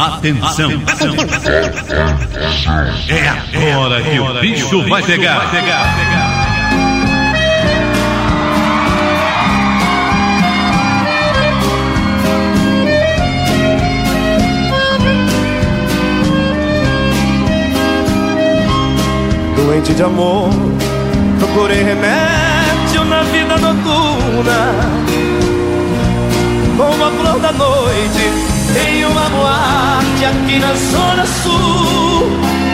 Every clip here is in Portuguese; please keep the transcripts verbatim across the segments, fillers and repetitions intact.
Atenção. É agora que o bicho vai pegar. Vai pegar, pegar. Doente de amor, procurei remédio na vida noturna, como a flor da noite em uma boate aqui na Zona Sul.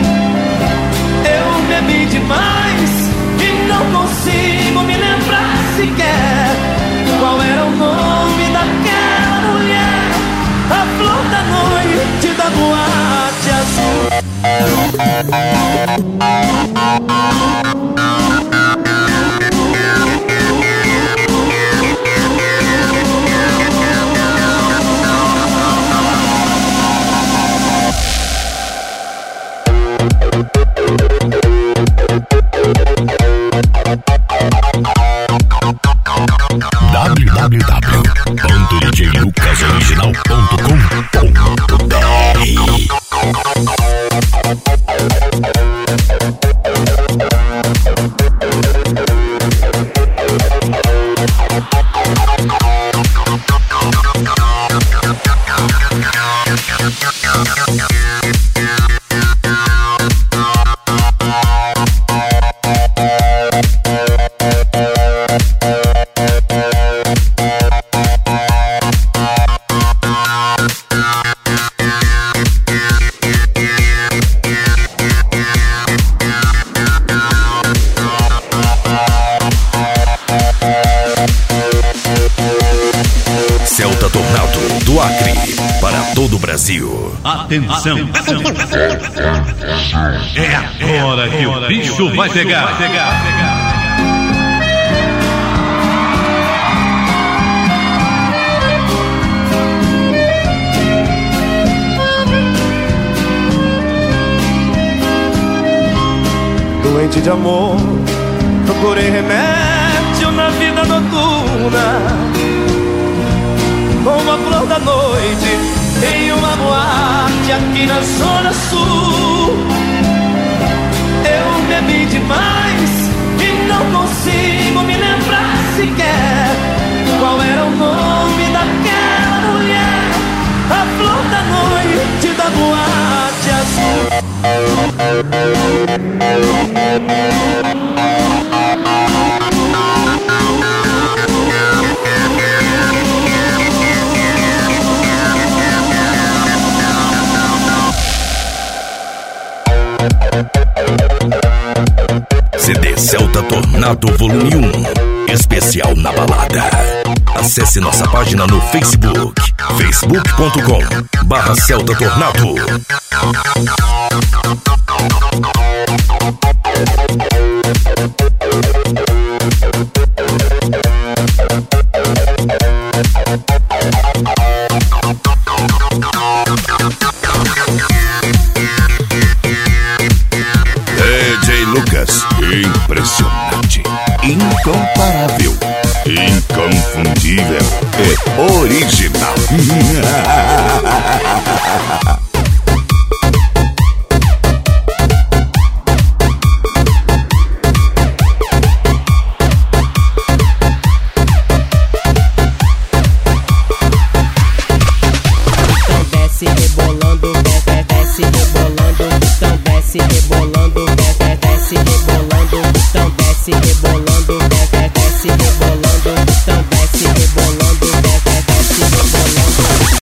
Eu bebi demais e não consigo me lembrar sequer qual era o nome daquela mulher, a flor da noite da boate azul. w w w ponto d j lucas original ponto com ponto b r. Celta Tornado do Acre para todo o Brasil. Atenção. É agora que o bicho vai pegar. Vai pegar, pegar. Doente de amor, procurei remédio na vida noturna, como a flor da noite em uma boate aqui na Zona Sul. Eu bebi demais e não consigo me lembrar sequer qual era o nome daquela mulher, a flor da noite da boate azul. C D Celta Tornado Volume um, especial na balada. Acesse nossa página no Facebook, facebook ponto com barra Celta Tornado. D J Lucas, impressionante, incomparável, inconfundível, é original. Desce rebolando, desce rebolando, então desce rebolando, desce rebolando, então desce rebolando.